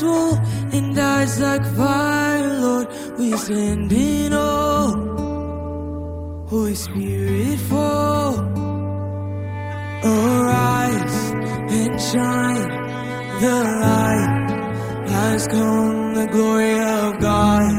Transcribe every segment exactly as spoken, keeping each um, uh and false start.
soul and eyes like fire, Lord, we stand in awe. Holy Spirit, fall. Arise and shine, the light has come, the glory of God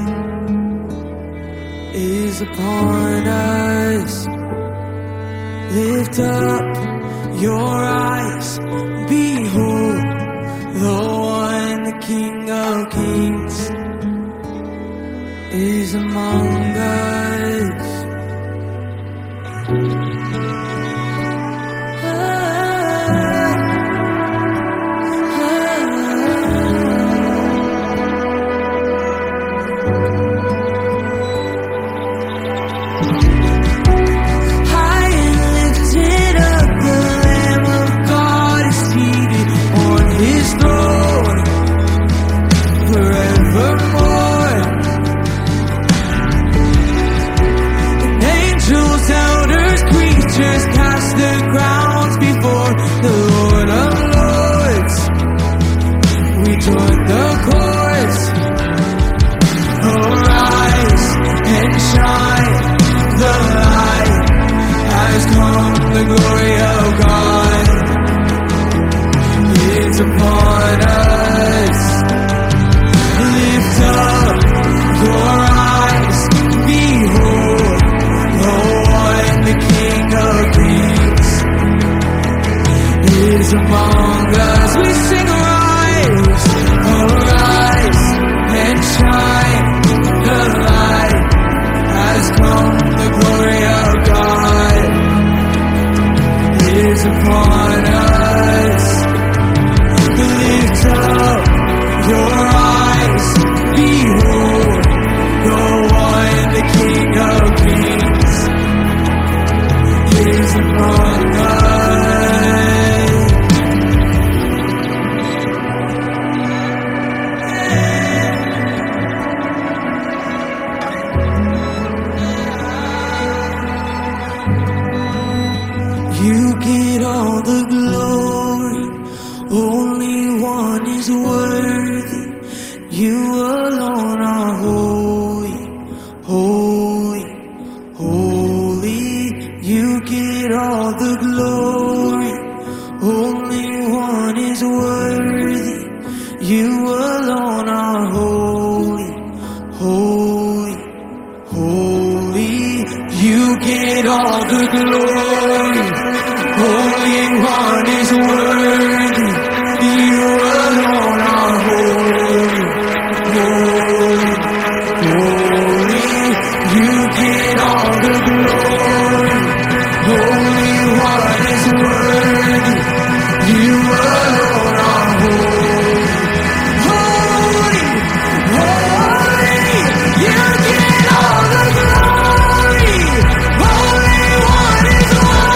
is upon us. Lift up your eyes, behold the one, the King of Kings is among us. Just cast the crowns before the Lord of Lords. We join the chorus. Arise and shine, the light has come, the glory of God is upon us. Lift up your eyes, behold the one, the King of Kings is among us. We sing arise, arise and shine, the light has come, the glory of God is upon us. Lift up your eyes, behold the one, the King of Kings is among us. You get all the glory, only one is worthy. You alone are holy, holy, holy. You get all the glory, only one is worthy. You alone are holy, holy, holy. You get all the glory, only one is worthy. You alone are holy, holy, holy. You get all the glory, only one is worthy. You alone are holy, holy, holy. You get all the glory, only one is worthy.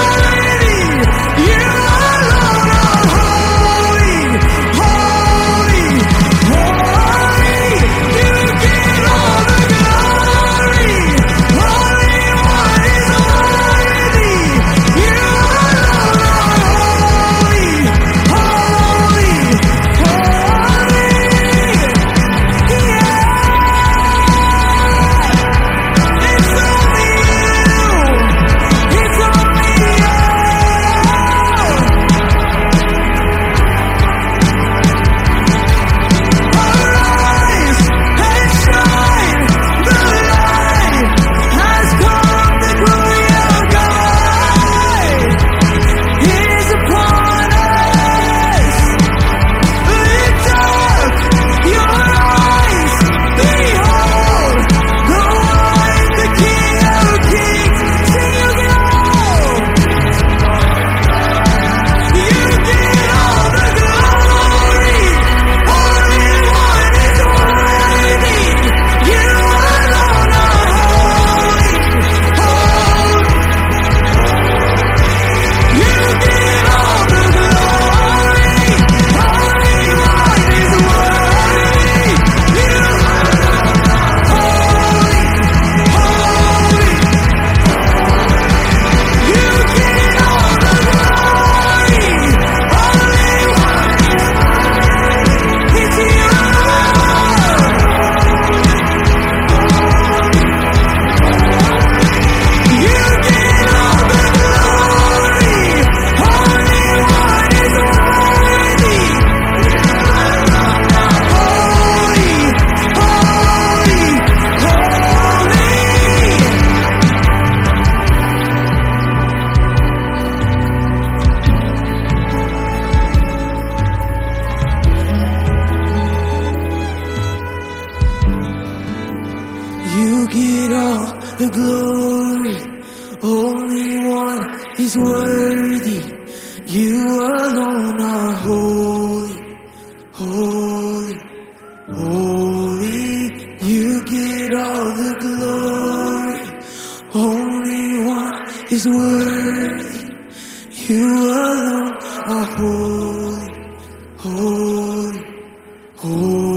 glory. Only one is worthy. You alone are holy, holy, holy. You get all the glory. Only one is worthy. You alone are holy, holy, holy.